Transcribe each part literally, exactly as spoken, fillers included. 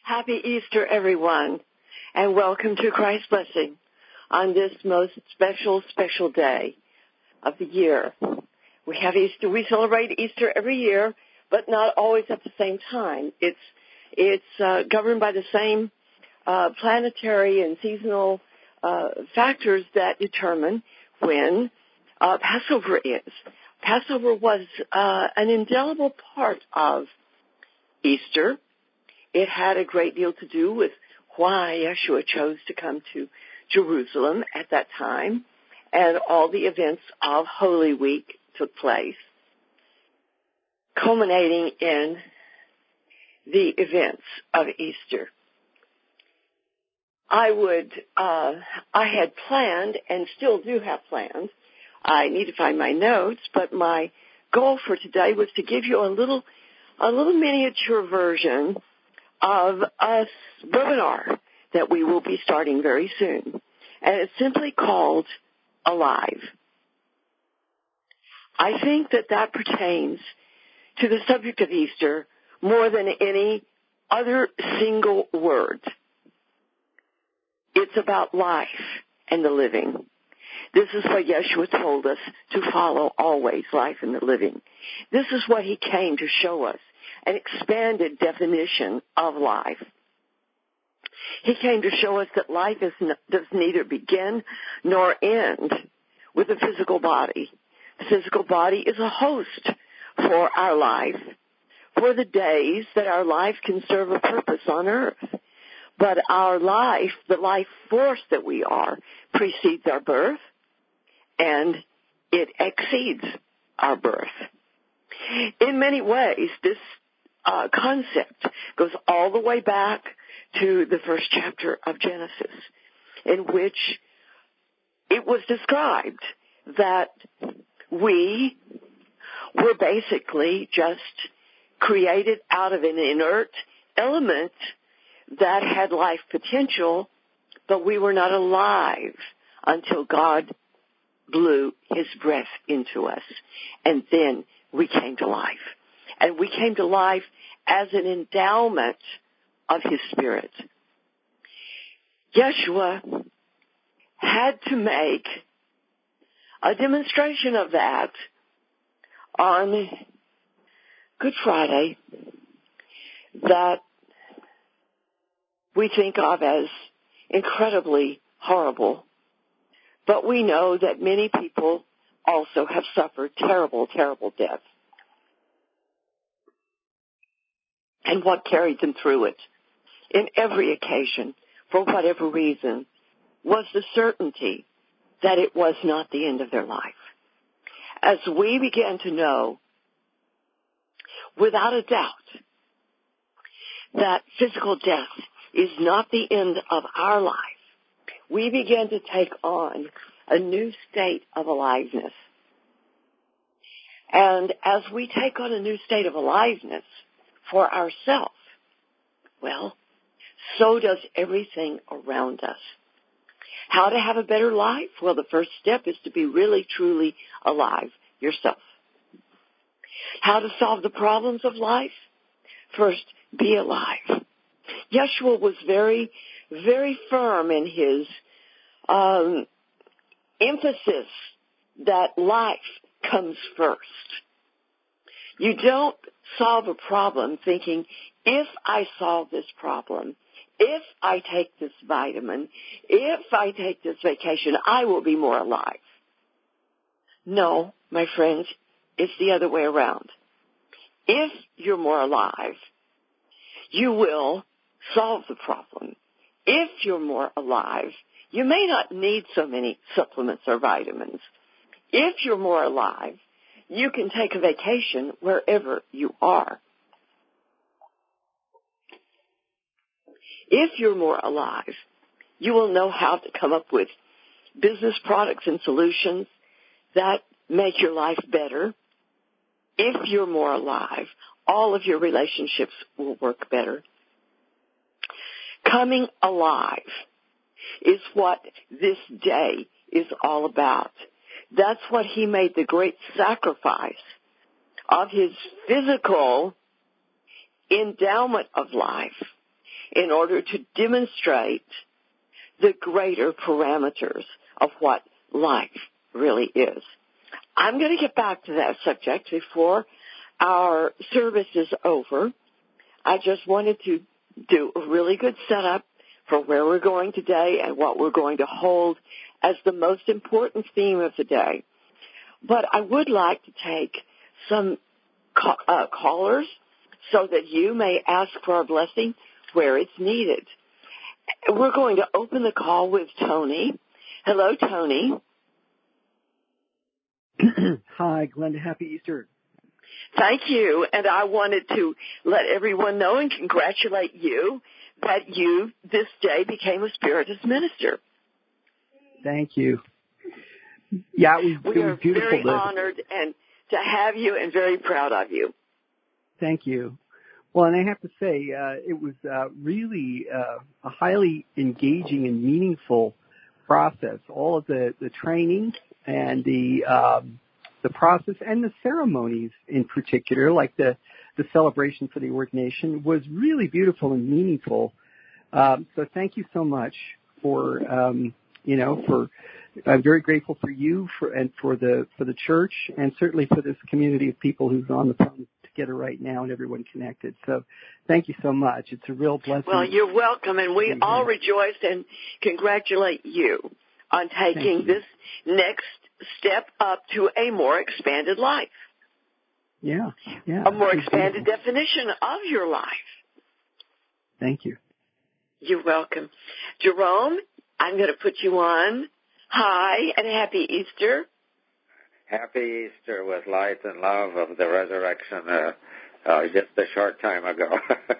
Happy Easter, everyone, and welcome to Christ's Blessing on this most special, special day of the year. We have Easter. We celebrate Easter every year, but not always at the same time. It's it's uh, governed by the same uh, planetary and seasonal uh, factors that determine when uh, Passover is. Passover was uh, an indelible part of Easter. It had a great deal to do with why Yeshua chose to come to Jerusalem at that time, and all the events of Holy Week took place, culminating in the events of Easter. I would, uh, I had planned, and still do have plans. I need to find my notes, but my goal for today was to give you a little, a little miniature version of a webinar that we will be starting very soon. And it's simply called Alive. I think that that pertains to the subject of Easter more than any other single word. It's about life and the living. This is what Yeshua told us to follow always, life and the living. This is what he came to show us, an expanded definition of life. He came to show us that life is n- does neither begin nor end with a physical body. The physical body is a host for our life, for the days that our life can serve a purpose on earth. But our life, the life force that we are, precedes our birth, and it exceeds our birth. In many ways, this uh, concept goes all the way back to the first chapter of Genesis, in which it was described that we were basically just created out of an inert element that had life potential, but we were not alive until God blew his breath into us, and then we came to life. And we came to life as an endowment of his Spirit. Yeshua had to make a demonstration of that on Good Friday that we think of as incredibly horrible. But we know that many people also have suffered terrible, terrible death. And what carried them through it, in every occasion, for whatever reason, was the certainty that it was not the end of their life. As we began to know, without a doubt, that physical death is not the end of our life, we began to take on a new state of aliveness. And as we take on a new state of aliveness for ourselves, well, so does everything around us. How to have a better life? Well, the first step is to be really, truly alive yourself. How to solve the problems of life? First, be alive. Yeshua was very, very firm in his um, emphasis that life comes first. You don't solve a problem thinking, if I solve this problem, if I take this vitamin, if I take this vacation, I will be more alive. No, my friends, it's the other way around. If you're more alive, you will solve the problem. If you're more alive, you may not need so many supplements or vitamins. If you're more alive, you can take a vacation wherever you are. If you're more alive, you will know how to come up with business products and solutions that make your life better. If you're more alive, all of your relationships will work better. Coming alive is what this day is all about. That's what he made the great sacrifice of his physical endowment of life. in order to demonstrate the greater parameters of what life really is. I'm going to get back to that subject before our service is over. I just wanted to do a really good setup for where we're going today and what we're going to hold as the most important theme of the day. But I would like to take some ca- uh, callers so that you may ask for a blessing where it's needed. We're going to open the call with Tony. Hello, Tony. Hi, Glenda. Happy Easter. Thank you. And I wanted to let everyone know and congratulate you that you this day became a Spiritist minister. Thank you. Yeah, it was, we it was are beautiful. very to, honored and to have you and very proud of you. Thank you. Well, and I have to say, uh, it was uh, really uh, a highly engaging and meaningful process. All of the, the training and the um, the process and the ceremonies in particular, like the, the celebration for the ordination, was really beautiful and meaningful. Um, so thank you so much for, um, you know, for, I'm very grateful for you for, and for the, for the church and certainly for this community of people who's on the phone together right now and everyone connected. So thank you so much. It's a real blessing. Well, you're welcome, and we all rejoice and congratulate you on taking this next step up to a more expanded life. Yeah, yeah. A more expanded definition of your life. Thank you. You're welcome. Jerome, I'm going to put you on. Hi, and happy Easter. Happy Easter with light and love of the resurrection uh, uh, just a short time ago.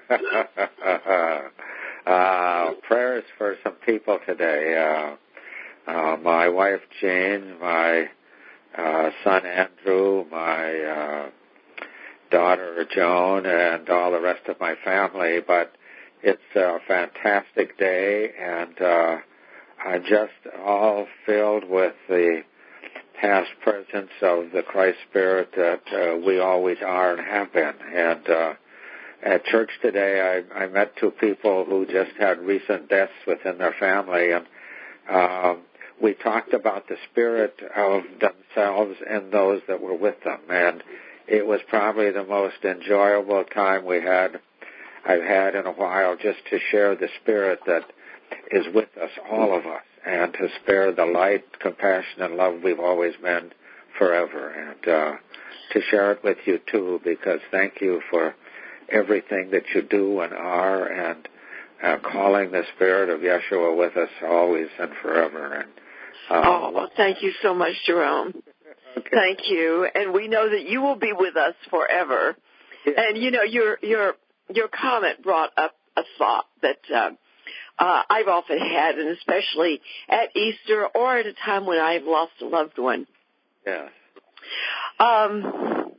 uh, prayers for some people today. Uh, uh, my wife Jane, my uh, son Andrew, my uh, daughter Joan, and all the rest of my family. But it's a fantastic day, and uh, I'm just all filled with the past presence of the Christ Spirit that uh, we always are and have been. And uh, at church today, I, I met two people who just had recent deaths within their family, and um, we talked about the spirit of themselves and those that were with them. And it was probably the most enjoyable time we had, I've had in a while, just to share the spirit that is with us, all of us, and to spare the light, compassion, and love we've always been forever. And uh, to share it with you, too, because thank you for everything that you do and are, and uh, calling the Spirit of Yeshua with us always and forever. And um, oh, well, thank you so much, Jerome. Okay. Thank you. And we know that you will be with us forever. Yeah. And, you know, your your your comment brought up a thought that uh, uh, I've often had, and especially at Easter or at a time when I've lost a loved one. Yes. Um,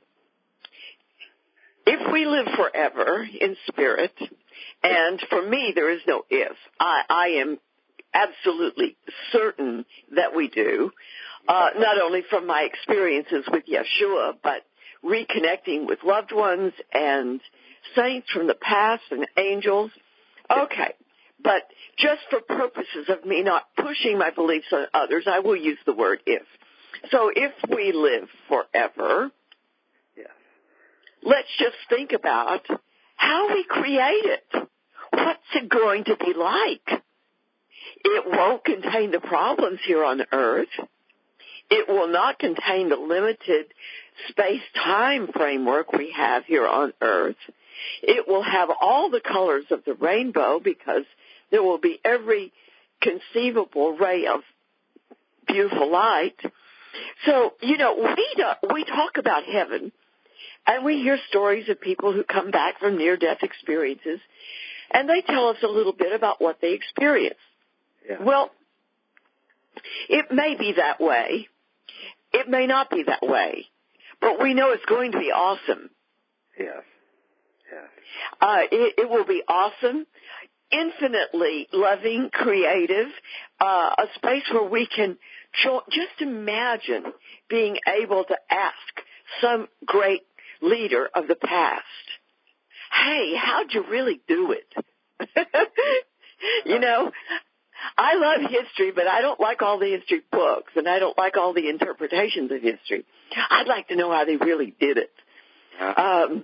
if we live forever in spirit, and for me there is no if, I, I am absolutely certain that we do, uh, not only from my experiences with Yeshua, but reconnecting with loved ones and saints from the past and angels. Okay, but just for purposes of me not pushing my beliefs on others, I will use the word if. So if we live forever, Yes. let's just think about how we create it. What's it going to be like? It won't contain the problems here on earth. It will not contain the limited space-time framework we have here on earth. It will have all the colors of the rainbow because there will be every conceivable ray of beautiful light. So, you know, we do, we talk about heaven, and we hear stories of people who come back from near-death experiences, and they tell us a little bit about what they experienced. Yeah. Well, it may be that way. It may not be that way. But we know it's going to be awesome. Yes. Yes. Uh, it, it will be awesome, infinitely loving, creative, uh, a space where we can cho- just imagine being able to ask some great leader of the past, hey, how'd you really do it? You know, I love history, but I don't like all the history books, and I don't like all the interpretations of history. I'd like to know how they really did it. Um,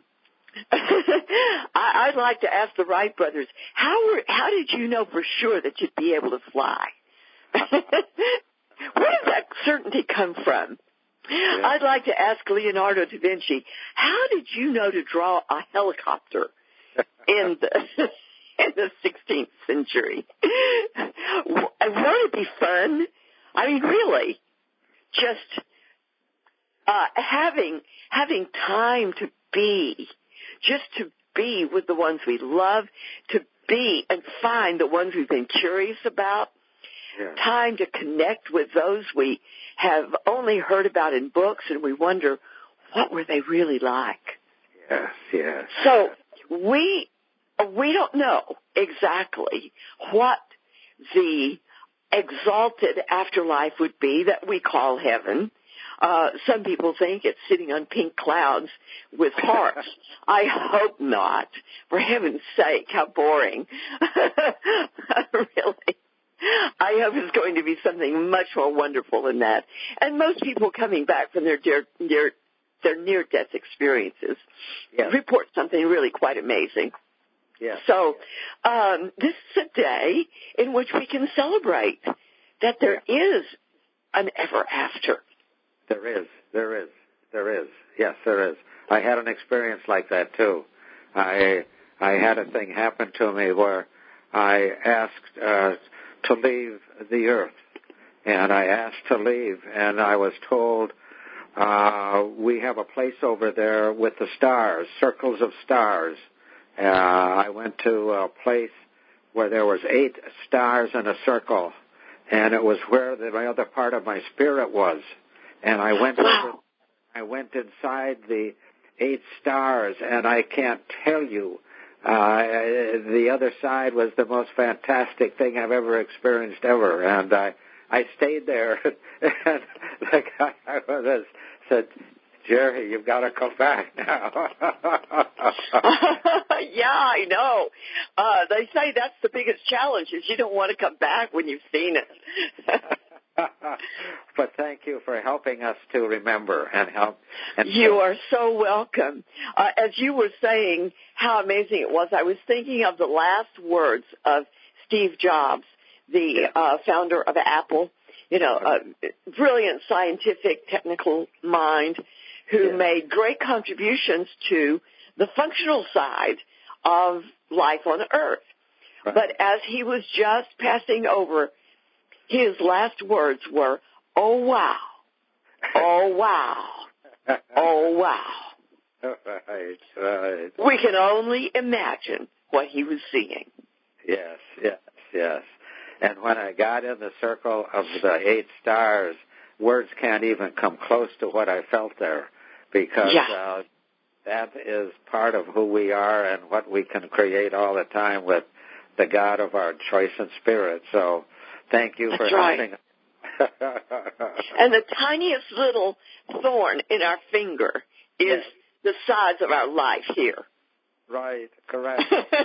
I, I'd like to ask the Wright brothers, how were, how did you know for sure that you'd be able to fly? Where does that certainty come from? Yeah. I'd like to ask Leonardo da Vinci, how did you know to draw a helicopter in the in the sixteenth century? Won't it be fun? I mean, really, just uh, having having time to be, just to be with the ones we love, to be and find the ones we've been curious about. Yeah. Time to connect with those we have only heard about in books, and we wonder, what were they really like? Yes, yes. So we we don't know exactly what the exalted afterlife would be that we call heaven. Uh, some people think it's sitting on pink clouds with harps. I hope not. For heaven's sake, how boring. Really. I hope it's going to be something much more wonderful than that. And most people coming back from their dear, dear, their near-death experiences yes. report something really quite amazing. Yes. So um, this is a day in which we can celebrate that there is an ever after. There is. There is. There is. Yes, there is. I had an experience like that, too. I I had a thing happen to me where I asked uh, to leave the earth, and I asked to leave, and I was told, uh, we have a place over there with the stars, circles of stars. Uh, I went to a place where there was eight stars in a circle, and it was where the other part of my spirit was. And I went over, I went inside the eight stars, and I can't tell you, uh, the other side was the most fantastic thing I've ever experienced ever. And I, I stayed there, and the guy I was said, Jerry, you've got to come back now. Yeah, I know. Uh, they say that's the biggest challenge is you don't want to come back when you've seen it. But thank you for helping us to remember and help. And you are so welcome. Uh, as you were saying how amazing it was, I was thinking of the last words of Steve Jobs, the uh, founder of Apple, you know, a brilliant scientific, technical mind who yeah. made great contributions to the functional side of life on Earth. Right. But as he was just passing over, his last words were, oh, wow, oh, wow, oh, wow. Right, right. We can only imagine what he was seeing. Yes, yes, yes. And when I got in the circle of the eight stars, words can't even come close to what I felt there, because yeah. uh, that is part of who we are and what we can create all the time with the God of our choice and spirit. So thank you That's for right. helping us. And the tiniest little thorn in our finger is yes. the size of our life here. Right, correct.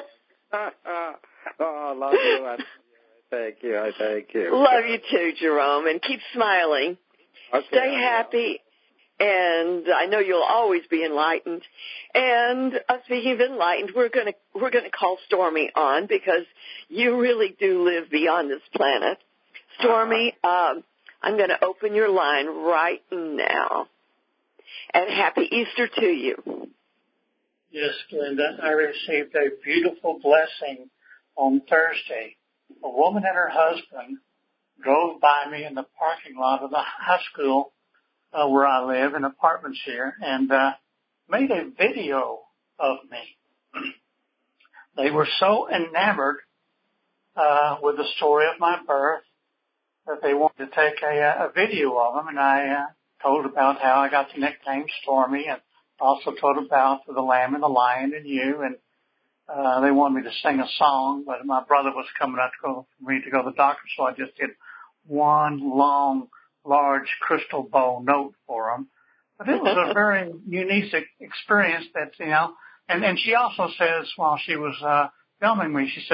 Oh, I love you. I thank you. I thank you. Love you too, Jerome, and keep smiling. Okay, Stay happy, and I know you'll always be enlightened. And uh, speaking of enlightened, we're going to we're going to call Stormy on because you really do live beyond this planet. Stormy, uh-huh. um, I'm going to open your line right now. And happy Easter to you. Yes, Glenda, I received a beautiful blessing on Thursday. A woman and her husband drove by me in the parking lot of the high school uh, where I live in apartments here and uh, made a video of me. They were so enamored uh, with the story of my birth that they wanted to take a, a video of them, and I uh, told about how I got the nickname Stormy, and also told about the Lamb and the Lion and you, and uh, they wanted me to sing a song, but my brother was coming out to go for me to go to the doctor, so I just did one long, large crystal bowl note for them. But it was a very unique experience that, you know, and, and she also says while she was uh, filming me, she says,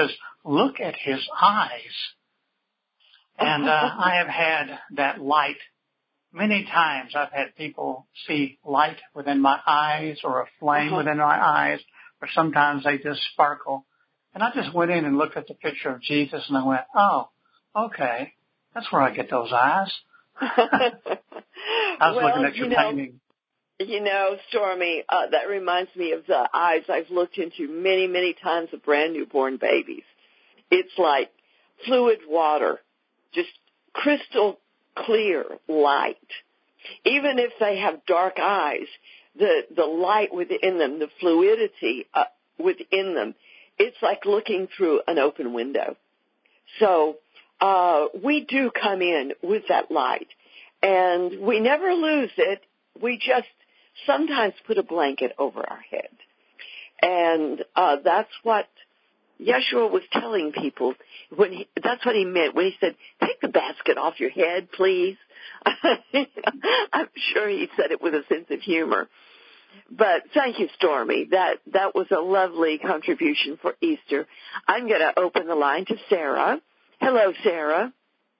look at his eyes. And uh, I have had that light many times. I've had people see light within my eyes or a flame uh-huh. within my eyes, or sometimes they just sparkle. And I just went in and looked at the picture of Jesus, and I went, oh, okay, that's where I get those eyes. I was well, looking at your you know, painting. You know, Stormy, uh, that reminds me of the eyes I've looked into many, many times of brand newborn babies. It's like fluid water, just crystal clear light. Even if they have dark eyes, the, the light within them, the fluidity uh, within them, it's like looking through an open window. So uh, we do come in with that light, and we never lose it. We just sometimes put a blanket over our head. And uh, that's what Yeshua was telling people. When he, that's what he meant when he said, take the basket off your head, please. I'm sure he said it with a sense of humor. But thank you, Stormy. That that was a lovely contribution for Easter. I'm going to open the line to Sarah. Hello, Sarah.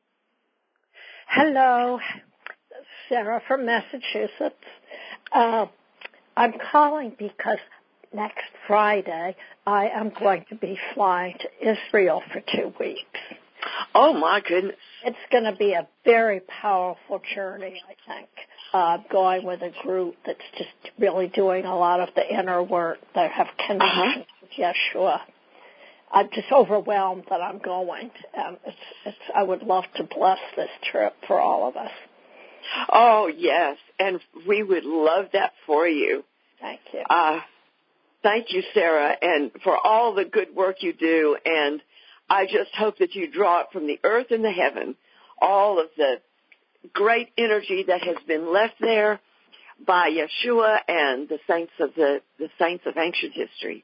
Hello, Sarah from Massachusetts. Uh, I'm calling because next Friday I am going to be flying to Israel for two weeks. Oh, my goodness. It's going to be a very powerful journey, I think. Uh, going with a group that's just really doing a lot of the inner work that have connections uh-huh. with Yeshua. I'm just overwhelmed that I'm going. Um, it's, it's, I would love to bless this trip for all of us. Oh, yes, and we would love that for you. Thank you. Uh, thank you, Sarah, and for all the good work you do, and I just hope that you draw it from the earth and the heaven, all of the great energy that has been left there by Yeshua and the saints of the, the saints of ancient history.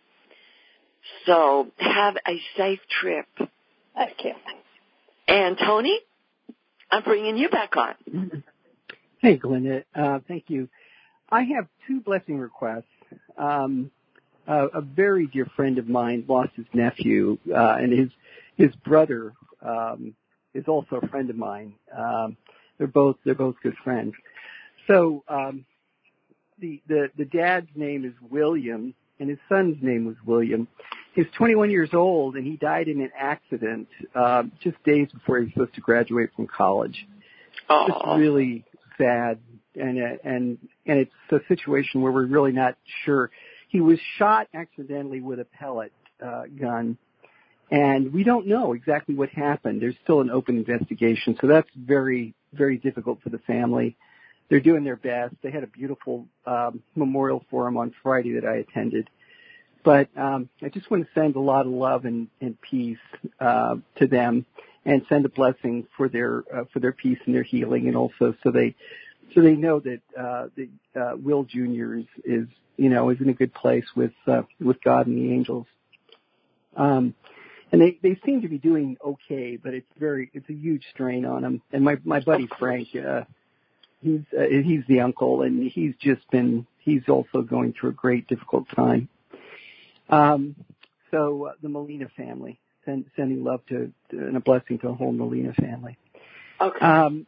So have a safe trip. Thank you. And Tony, I'm bringing you back on. Hey, Glenda. Uh, thank you. I have two blessing requests. Um, uh, a very dear friend of mine lost his nephew, uh, and his his brother um, is also a friend of mine. Um, they're both they're both good friends. So um, the the the dad's name is William, and his son's name was William. He's twenty-one years old, and he died in an accident uh, just days before he was supposed to graduate from college. Aww. Just really sad, and uh, and and it's a situation where we're really not sure. He was shot accidentally with a pellet uh, gun, and we don't know exactly what happened. There's still an open investigation, so that's very, very difficult for the family. They're doing their best. They had a beautiful um, memorial for him on Friday that I attended. But um, I just want to send a lot of love and, and peace uh, to them, and send a blessing for their uh, for their peace and their healing, and also so they so they know that uh, the uh, Will Junior is, is you know is in a good place with uh, with God and the angels. Um, and they, they seem to be doing okay, but it's very it's a huge strain on them. And my my buddy Frank, uh, he's uh, he's the uncle, and he's just been he's also going through a great difficult time. Um, so uh, the Molina family. Send, sending love to, to and a blessing to the whole Molina family. Okay. Um,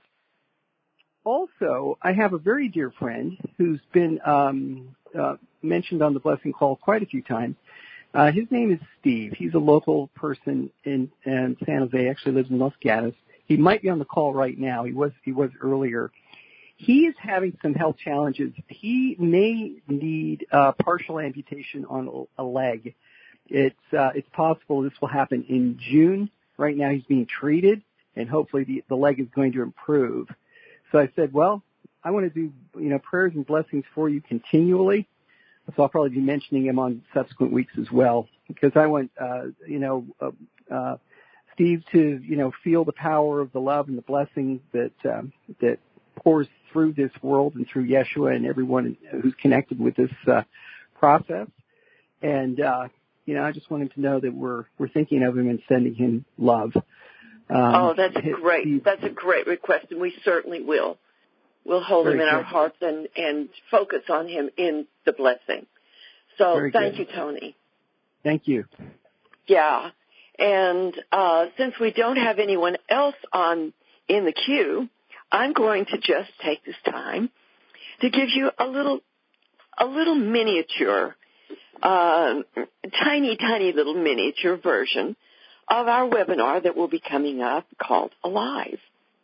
also, I have a very dear friend who's been um, uh, mentioned on the blessing call quite a few times. Uh, his name is Steve. He's a local person in, in San Jose. Actually lives in Los Gatos. He might be on the call right now. He was he was earlier. He is having some health challenges. He may need uh, partial amputation on a leg. It's uh, it's possible this will happen in June. Right now he's being treated, and hopefully the, the leg is going to improve. So I said, well, I want to do you know prayers and blessings for you continually. So I'll probably be mentioning him on subsequent weeks as well, because I want uh, you know uh, uh, Steve to you know feel the power of the love and the blessing that um, that pours through this world and through Yeshua and everyone who's connected with this uh, process. And uh, You know, I just want him to know that we're we're thinking of him and sending him love. Um, oh, that's a his, great he, that's a great request, and we certainly will. We'll hold him in good. our hearts and, and focus on him in the blessing. So very thank good. you, Tony. Thank you. Yeah, And uh, since we don't have anyone else on in the queue, I'm going to just take this time to give you a little, a little miniature, uh, tiny, tiny little miniature version of our webinar that will be coming up called Alive.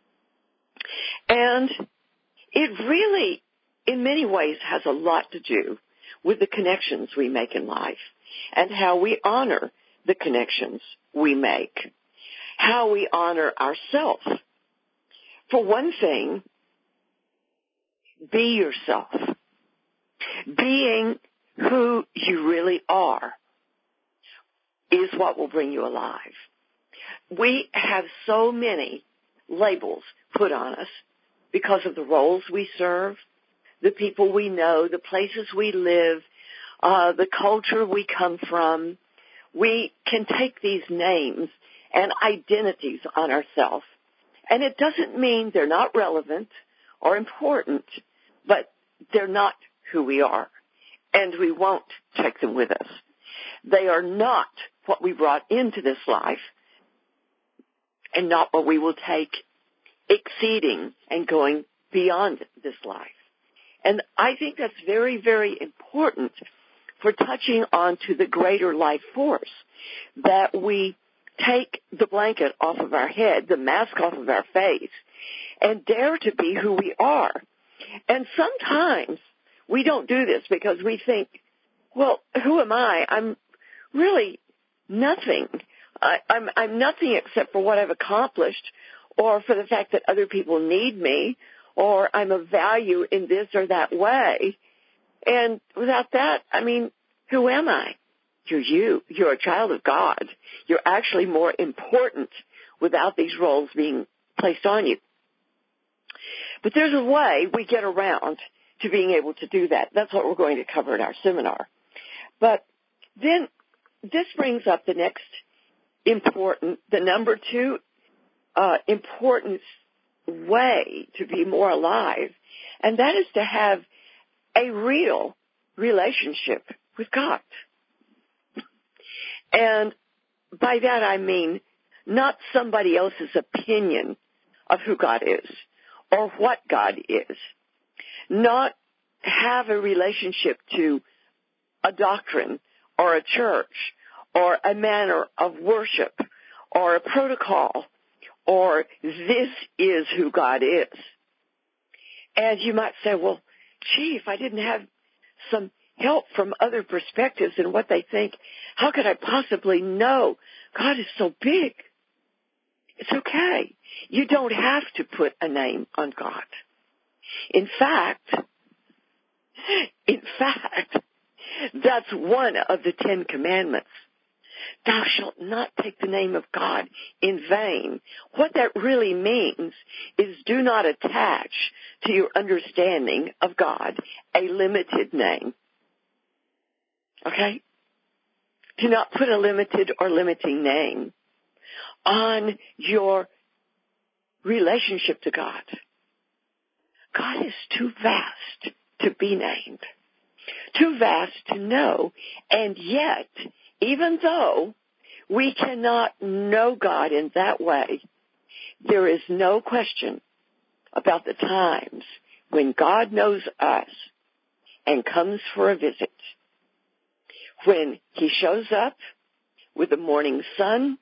And it really, in many ways, has a lot to do with the connections we make in life and how we honor the connections we make, how we honor ourselves. For one thing, be yourself. Being who you really are is what will bring you alive. We have so many labels put on us because of the roles we serve, the people we know, the places we live, uh, the culture we come from. We can take these names and identities on ourselves, and it doesn't mean they're not relevant or important, but they're not who we are, and we won't take them with us. They are not what we brought into this life and not what we will take exceeding and going beyond this life. And I think that's very, very important for touching on to the greater life force, that we take the blanket off of our head, the mask off of our face, and dare to be who we are. And sometimes we don't do this because we think, well, who am I? I'm really nothing. I, I'm, I'm nothing except for what I've accomplished, or for the fact that other people need me, or I'm of value in this or that way. And without that, I mean, who am I? You're you. You're a child of God. You're actually more important without these roles being placed on you. But there's a way we get around to being able to do that. That's what we're going to cover in our seminar. But then this brings up the next important, the number two uh, important way to be more alive, and that is to have a real relationship with God. And by that I mean not somebody else's opinion of who God is or what God is. Not have a relationship to a doctrine or a church or a manner of worship or a protocol or this is who God is. And you might say, well, gee, if I didn't have some help from other perspectives and what they think, how could I possibly know? God is so big. It's okay. You don't have to put a name on God. In fact, in fact, that's one of the Ten Commandments. Thou shalt not take the name of God in vain. What that really means is do not attach to your understanding of God a limited name. Okay? Do not put a limited or limiting name on your relationship to God. God is too vast to be named, too vast to know, and yet, even though we cannot know God in that way, there is no question about the times when God knows us and comes for a visit. When he shows up with the morning sun,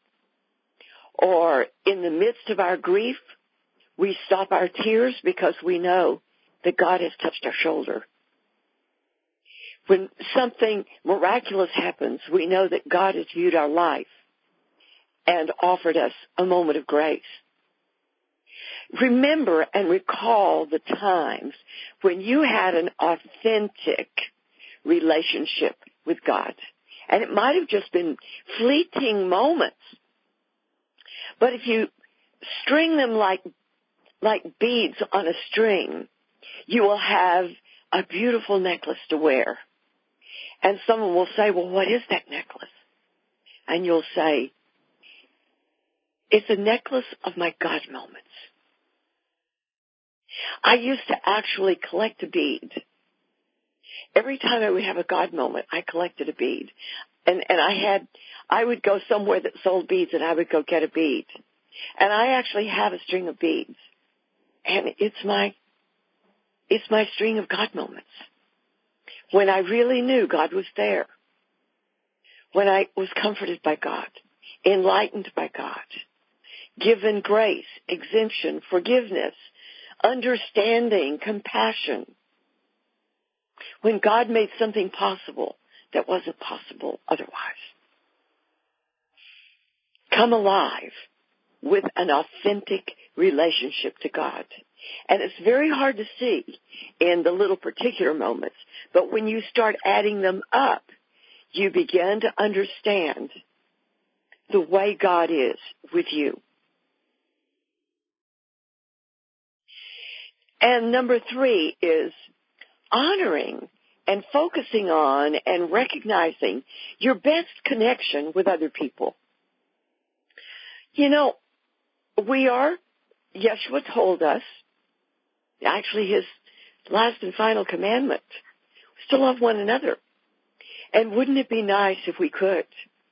or in the midst of our grief, we stop our tears because we know that God has touched our shoulder. When something miraculous happens, we know that God has viewed our life and offered us a moment of grace. Remember and recall the times when you had an authentic relationship with God. And it might have just been fleeting moments. But if you string them like, like beads on a string, you will have a beautiful necklace to wear. And someone will say, well, what is that necklace? And you'll say, it's a necklace of my God moments. I used to actually collect a bead. Every time I would have a God moment, I collected a bead. And, and I had, I would go somewhere that sold beads and I would go get a bead. And I actually have a string of beads. And it's my, it's my string of God moments. When I really knew God was there. When I was comforted by God, enlightened by God, given grace, exemption, forgiveness, understanding, compassion. When God made something possible that wasn't possible otherwise. Come alive with an authentic relationship to God. And it's very hard to see in the little particular moments, but when you start adding them up, you begin to understand the way God is with you. And number three is honoring and focusing on and recognizing your best connection with other people. You know, we are, Yeshua told us, actually his last and final commandment, was to love one another. And wouldn't it be nice if we could?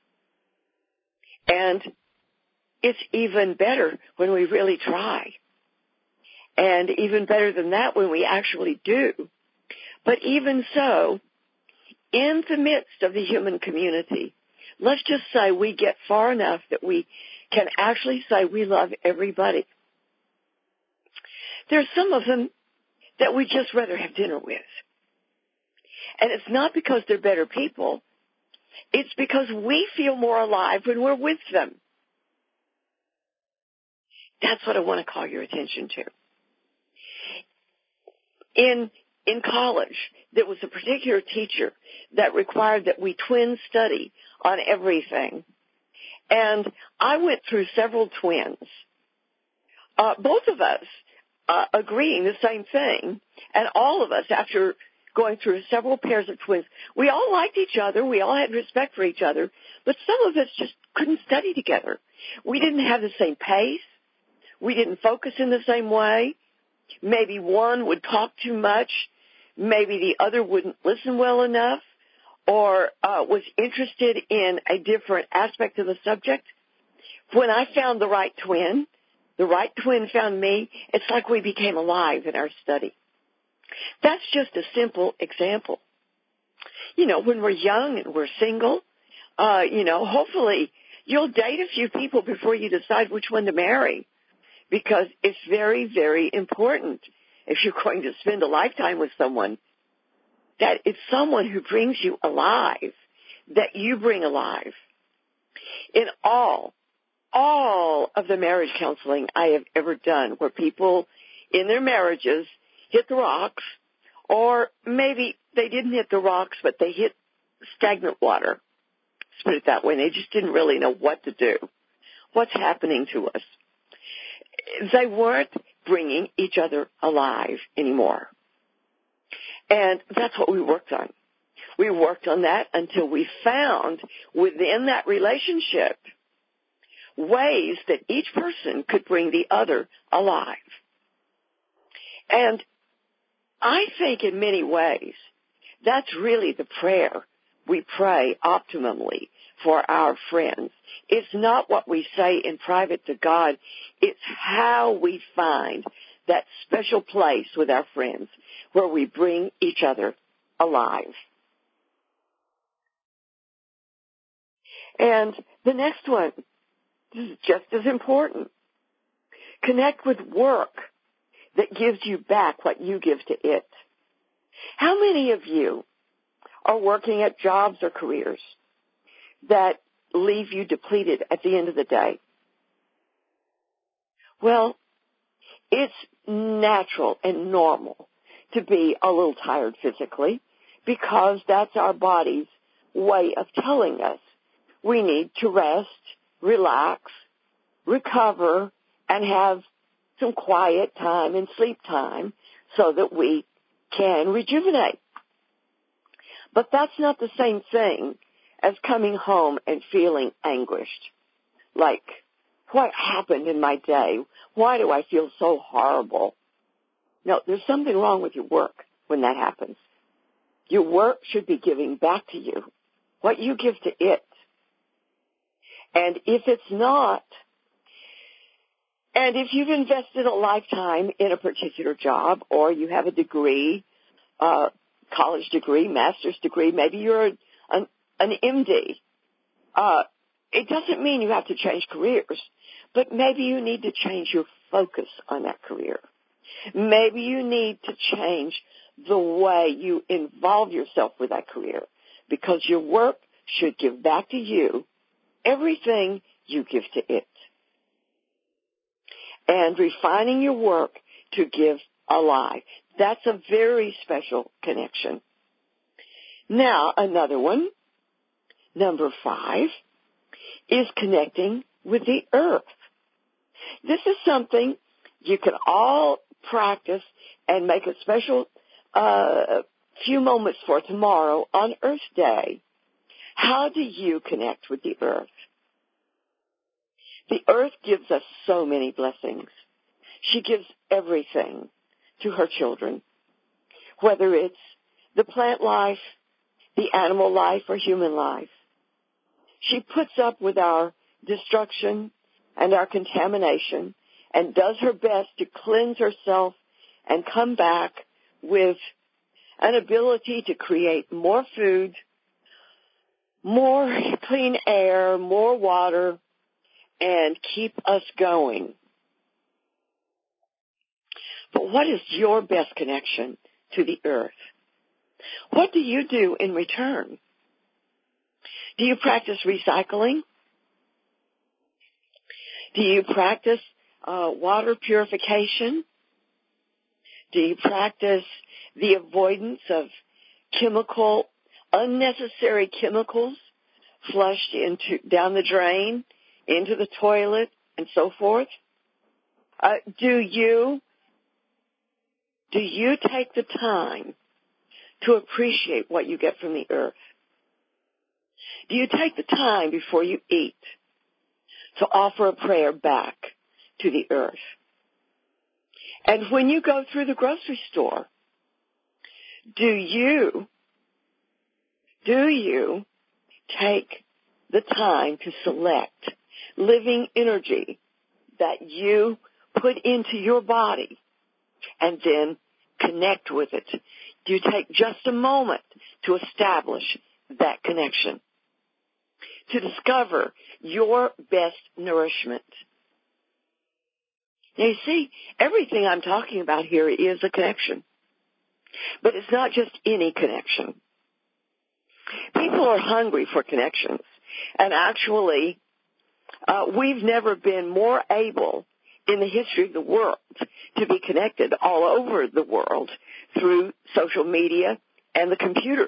And it's even better when we really try. And even better than that when we actually do. But even so, in the midst of the human community, let's just say we get far enough that we can actually say we love everybody. There's some of them that we'd just rather have dinner with. And it's not because they're better people. It's because we feel more alive when we're with them. That's what I want to call your attention to. In in college, there was a particular teacher that required that we twin study on everything. And I went through several twins, uh, both of us uh, agreeing the same thing, and all of us, after going through several pairs of twins, we all liked each other, we all had respect for each other, but some of us just couldn't study together. We didn't have the same pace. We didn't focus in the same way. Maybe one would talk too much. Maybe the other wouldn't listen well enough, or uh, was interested in a different aspect of the subject. When I found the right twin, the right twin found me, it's like we became alive in our study. That's just a simple example. You know, when we're young and we're single, uh, you know, hopefully you'll date a few people before you decide which one to marry, because it's very, very important, if you're going to spend a lifetime with someone, that it's someone who brings you alive, that you bring alive. In all, all of the marriage counseling I have ever done, where people in their marriages hit the rocks, or maybe they didn't hit the rocks, but they hit stagnant water. Let's put it that way. They just didn't really know what to do. What's happening to us? They weren't bringing each other alive anymore. And that's what we worked on. We worked on that until we found within that relationship ways that each person could bring the other alive. And I think in many ways that's really the prayer we pray optimally for our friends. It's not what we say in private to God. It's how we find that special place with our friends where we bring each other alive. And the next one, this is just as important. Connect with work that gives you back what you give to it. How many of you are working at jobs or careers that leave you depleted at the end of the day? Well, it's natural and normal to be a little tired physically, because that's our body's way of telling us we need to rest, relax, recover, and have some quiet time and sleep time so that we can rejuvenate. But that's not the same thing as coming home and feeling anguished. Like, what happened in my day? Why do I feel so horrible? No, there's something wrong with your work when that happens. Your work should be giving back to you. what you give to it. And if it's not, and if you've invested a lifetime in a particular job, or you have a degree, uh, college degree, master's degree, maybe you're an, an M D, uh, it doesn't mean you have to change careers, but maybe you need to change your focus on that career. Maybe you need to change the way you involve yourself with that career, because your work should give back to you everything you give to it. And refining your work to give alive. That's a very special connection. Now, another one, number five, is connecting with the earth. This is something you can all practice and make a special uh, few moments for tomorrow on Earth Day. How do you connect with the earth? The earth gives us so many blessings. She gives everything to her children, whether it's the plant life, the animal life, or human life. She puts up with our destruction and our contamination and does her best to cleanse herself and come back with an ability to create more food, more clean air, more water, and keep us going. But what is your best connection to the earth? What do you do in return? Do you practice recycling? Do you practice uh, water purification? Do you practice the avoidance of chemical, unnecessary chemicals flushed into down the drain, into the toilet, and so forth? Uh, do you do you take the time to appreciate what you get from the earth? Do you take the time before you eat to offer a prayer back to the earth? And when you go through the grocery store, do you, do you take the time to select living energy that you put into your body and then connect with it? Do you take just a moment to establish that connection, to discover your best nourishment? Now, you see, everything I'm talking about here is a connection. But it's not just any connection. People are hungry for connections. And actually, uh, we've never been more able in the history of the world to be connected all over the world through social media and the computer.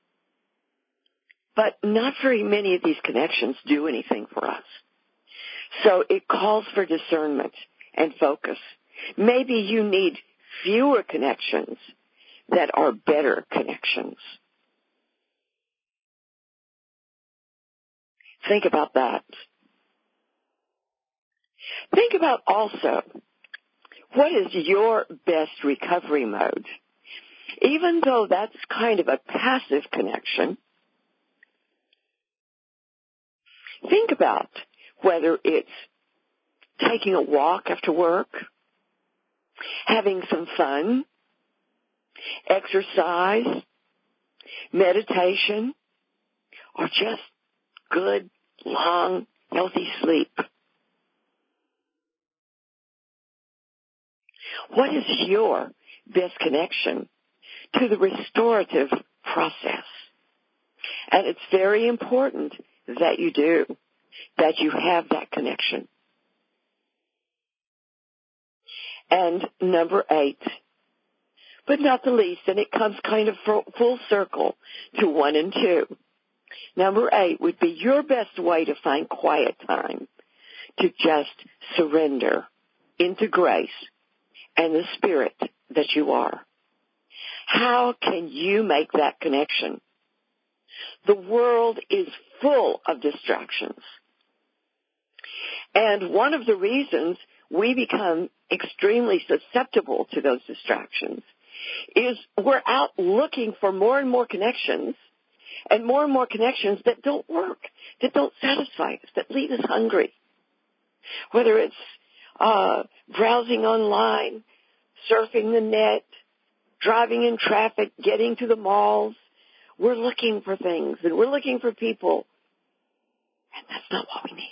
But not very many of these connections do anything for us. So it calls for discernment and focus. Maybe you need fewer connections that are better connections. Think about that. Think about also, what is your best recovery mode? Even though that's kind of a passive connection, think about whether it's taking a walk after work, having some fun, exercise, meditation, or just good, long, healthy sleep. What is your best connection to the restorative process? And it's very important that you do, that you have that connection. And number eight, but not the least, and it comes kind of full circle to one and two. Number eight would be your best way to find quiet time, to just surrender into grace and the spirit that you are. How can you make that connection? The world is full of distractions. And one of the reasons we become extremely susceptible to those distractions is we're out looking for more and more connections, and more and more connections that don't work, that don't satisfy us, that leave us hungry. Whether it's uh, browsing online, surfing the net, driving in traffic, getting to the malls, we're looking for things and we're looking for people. And that's not what we need.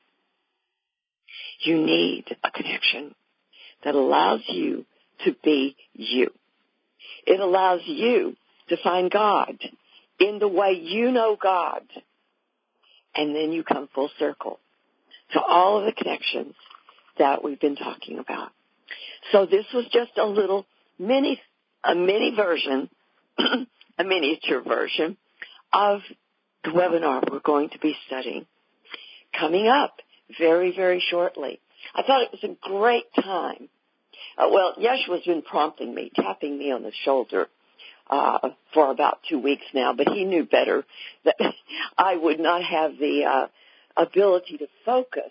You need a connection that allows you to be you. It allows you to find God in the way you know God. And then you come full circle to all of the connections that we've been talking about. So this was just a little mini, a mini version, a miniature version of the webinar we're going to be studying coming up very, very shortly. I thought it was a great time. Uh, well, Yeshua's been prompting me, tapping me on the shoulder uh, for about two weeks now, but he knew better that I would not have the uh, ability to focus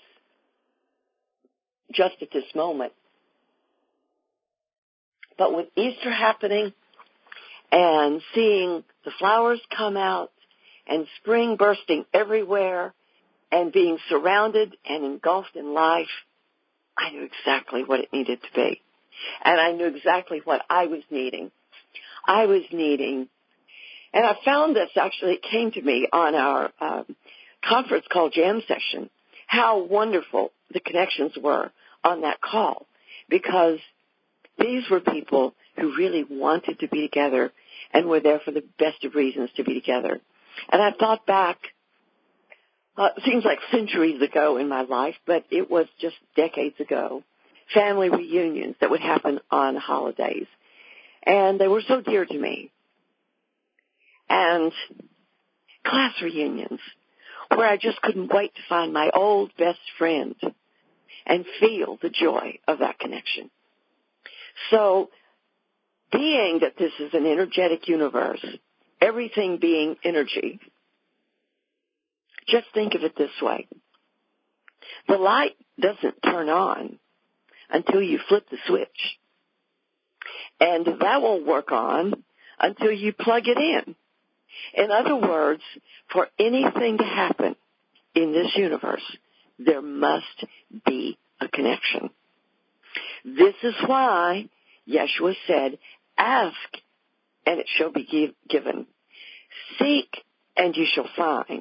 just at this moment. But with Easter happening and seeing the flowers come out and spring bursting everywhere and being surrounded and engulfed in life, I knew exactly what it needed to be. And I knew exactly what I was needing. I was needing, and I found this actually, it came to me on our um, conference call jam session, how wonderful the connections were on that call, because these were people who really wanted to be together and were there for the best of reasons to be together. And I thought back, uh, it seems like centuries ago in my life, but it was just decades ago, family reunions that would happen on holidays. And they were so dear to me. And class reunions where I just couldn't wait to find my old best friend and feel the joy of that connection. So, being that this is an energetic universe, everything being energy, just think of it this way. The light doesn't turn on until you flip the switch. And that won't work on until you plug it in. In other words, for anything to happen in this universe, there must be a connection. This is why Yeshua said, ask and it shall be give, given. Seek and you shall find.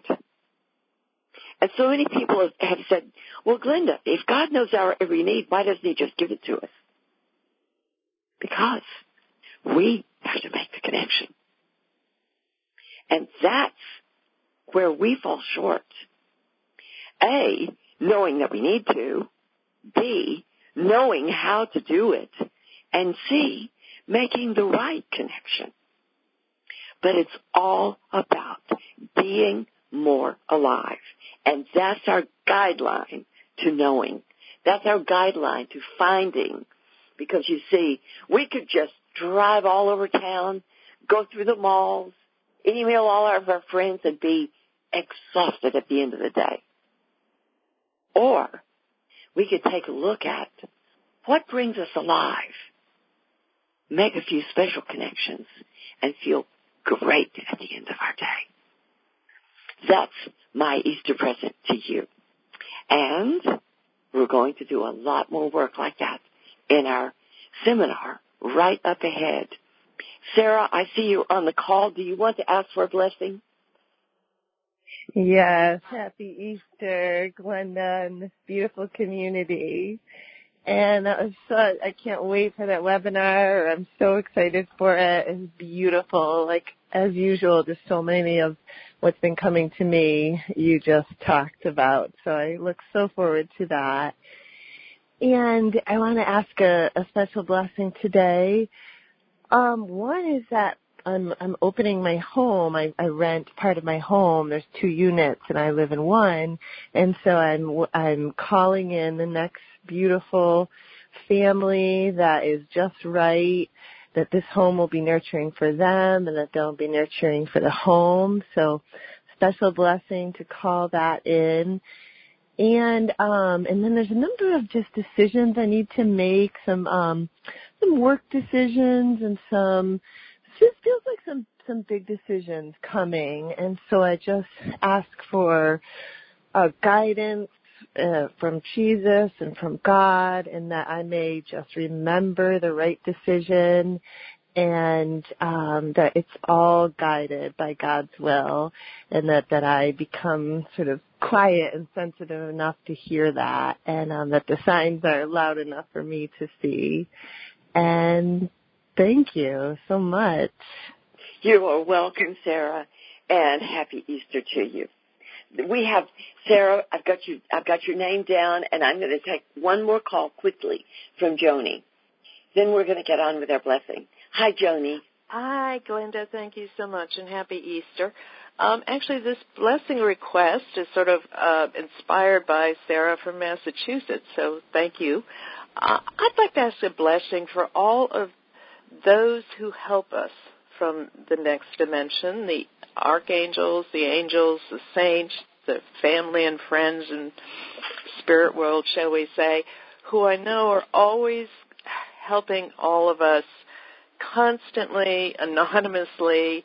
And so many people have, have said, well, Glenda, if God knows our every need, why doesn't he just give it to us? Because we have to make the connection. And that's where we fall short. A, knowing that we need to. B, knowing how to do it. And C, making the right connection. But it's all about being more alive. And that's our guideline to knowing. That's our guideline to finding. Because you see, we could just drive all over town, go through the malls, email all of our friends, and be exhausted at the end of the day. Or we could take a look at what brings us alive, make a few special connections, and feel great at the end of our day. That's my Easter present to you. And we're going to do a lot more work like that in our seminar right up ahead. Sarah, I see you on the call. Do you want to ask for a blessing? Yes. Happy Easter, Glenda, and this beautiful community. And that was so, I can't wait for that webinar. I'm so excited for it. It's beautiful. Like, as usual, just so many of what's been coming to me you just talked about. So I look so forward to that. And I want to ask a, a special blessing today. Um, one is that I'm, I'm opening my home. I, I rent part of my home. There's two units, and I live in one. And so I'm I'm calling in the next beautiful family that is just right, that this home will be nurturing for them and that they'll be nurturing for the home. So special blessing to call that in. And um, and then there's a number of just decisions I need to make, some um, some work decisions and some, it feels like some some big decisions coming, and so I just ask for uh, guidance uh, from Jesus and from God, and that I may just remember the right decision, and um, that it's all guided by God's will, and that, that I become sort of quiet and sensitive enough to hear that, and um, that the signs are loud enough for me to see. And thank you so much. You are welcome, Sarah, and happy Easter to you. We have, Sarah, I've got you, I've got your name down, and I'm going to take one more call quickly from Joni. Then we're going to get on with our blessing. Hi, Joni. Hi, Glenda. Thank you so much, and happy Easter. Um, actually, this blessing request is sort of uh, inspired by Sarah from Massachusetts, so thank you. Uh, I'd like to ask a blessing for all of those who help us from the next dimension, the archangels, the angels, the saints, the family and friends and spirit world, shall we say, who I know are always helping all of us constantly, anonymously,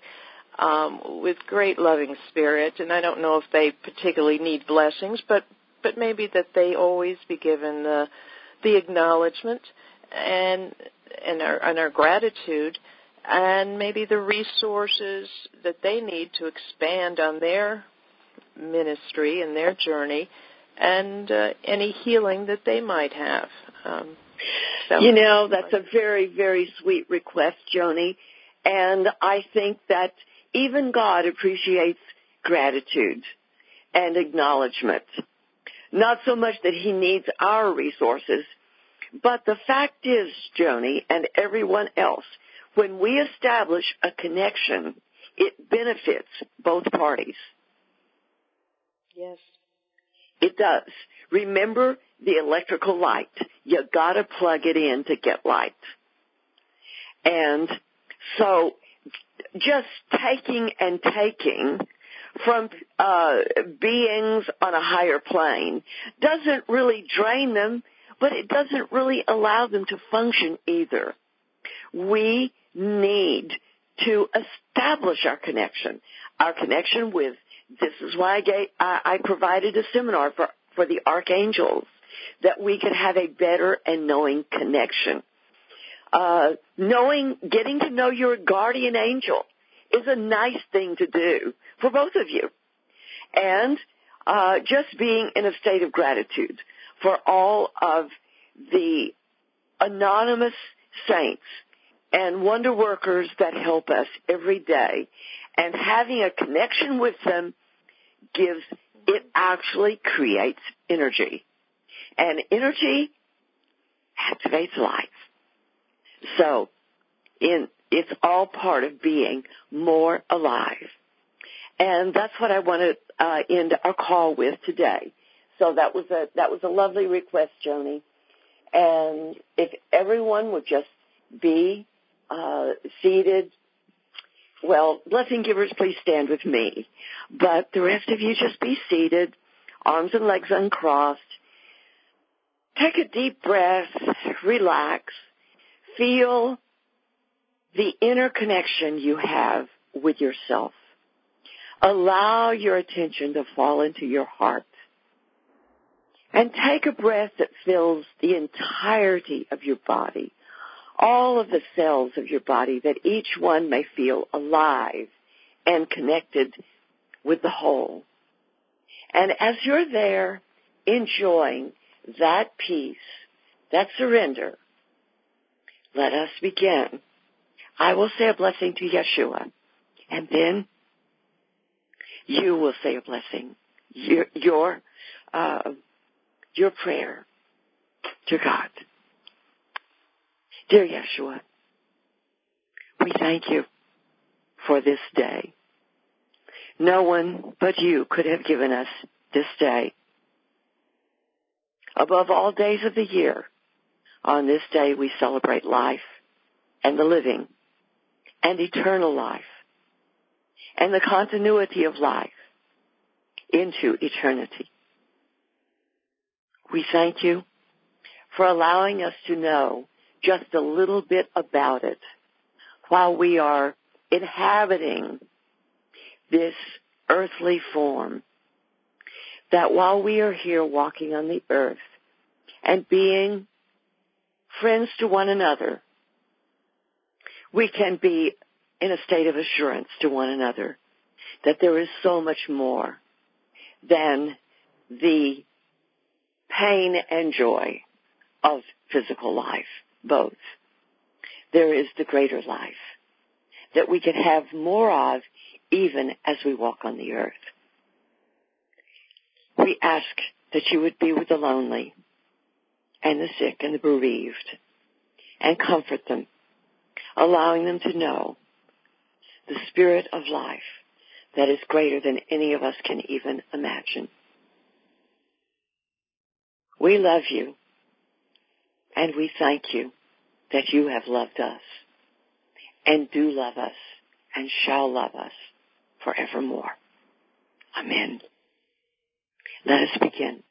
um, with great loving spirit. And I don't know if they particularly need blessings, but, but maybe that they always be given the, the acknowledgement and, and, our, and our gratitude, and maybe the resources that they need to expand on their ministry and their journey, and uh, any healing that they might have. Um, so. You know, that's a very, very sweet request, Joni, and I think that even God appreciates gratitude and acknowledgement. Not so much that he needs our resources, but the fact is, Joni, and everyone else, when we establish a connection, it benefits both parties. Yes. It does. Remember the electrical light. You gotta plug it in to get light. And so just taking and taking from uh, beings on a higher plane doesn't really drain them, but it doesn't really allow them to function either. We need to establish our connection, our connection with, this is why I, gave, I, I provided a seminar for, for the archangels, that we could have a better and knowing connection. Uh, knowing, getting to know your guardian angel is a nice thing to do for both of you. And uh, just being in a state of gratitude for all of the anonymous saints and wonder workers that help us every day, and having a connection with them gives, it actually creates energy. And energy activates life. So in, it's all part of being more alive. And that's what I want to uh, end our call with today. So that was a that was a lovely request, Joni. And if everyone would just be uh, seated, well, blessing givers, please stand with me. But the rest of you just be seated, arms and legs uncrossed. Take a deep breath, relax, feel the inner connection you have with yourself. Allow your attention to fall into your heart. And take a breath that fills the entirety of your body, all of the cells of your body, that each one may feel alive and connected with the whole. And as you're there enjoying that peace, that surrender, let us begin. I will say a blessing to Yeshua, and then you will say a blessing, your your, uh, your prayer to God. Dear Yeshua, we thank you for this day. No one but you could have given us this day. Above all days of the year, on this day we celebrate life and the living and eternal life and the continuity of life into eternity. We thank you for allowing us to know just a little bit about it while we are inhabiting this earthly form, that while we are here walking on the earth and being friends to one another, we can be in a state of assurance to one another that there is so much more than the pain and joy of physical life, both. There is the greater life that we can have more of even as we walk on the earth. We ask that you would be with the lonely and the sick and the bereaved and comfort them, allowing them to know the spirit of life that is greater than any of us can even imagine. We love you, and we thank you that you have loved us and do love us and shall love us forevermore. Amen. Let us begin.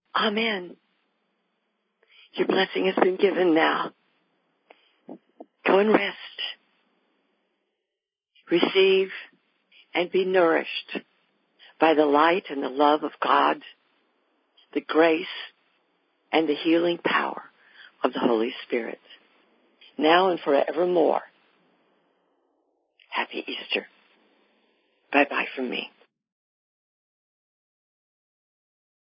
Amen. Your blessing has been given now. Go and rest. Receive and be nourished by the light and the love of God, the grace and the healing power of the Holy Spirit, now and forevermore. Happy Easter. Bye-bye from me.